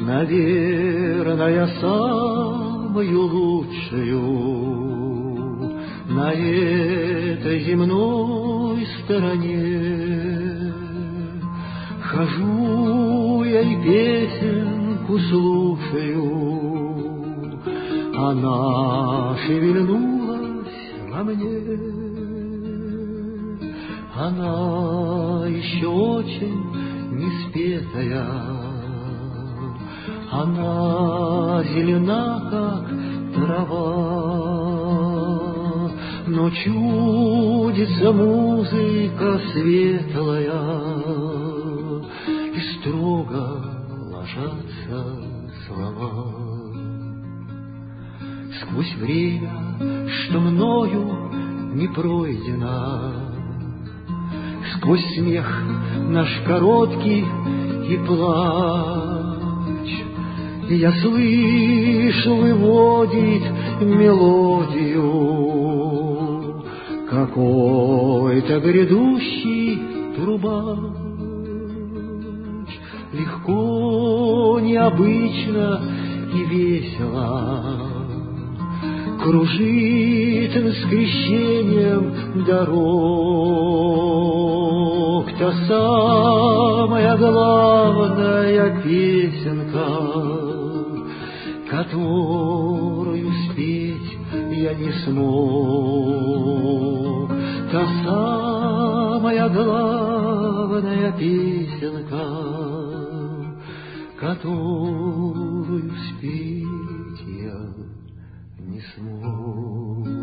наверное, самую лучшую на этой земной стороне. Хожу я и песенку слушаю, она шевельнулась во мне. Она еще очень неспетая, она зелена, как трава, но чудится музыка светлая, и строго ложатся слова. Сквозь время, что мною не пройдено, сквозь смех наш короткий и плач, я слышу, выводит мелодию какой-то грядущий трубач. Легко, необычно и весело кружит над скрещением дорог та самая главная песенка, которую спеть я не смог. Та самая главная песенка, которую спеть я не смог.